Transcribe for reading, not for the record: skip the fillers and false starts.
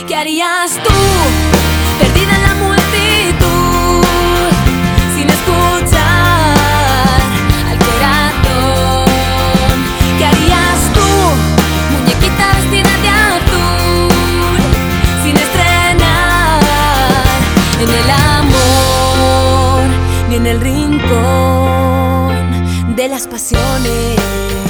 ¿Qué harías tú, perdida en la multitud, sin escuchar al corazón? ¿Qué harías tú, muñequita vestida de azul, sin estrenar en el amor ni en el rincón de las pasiones?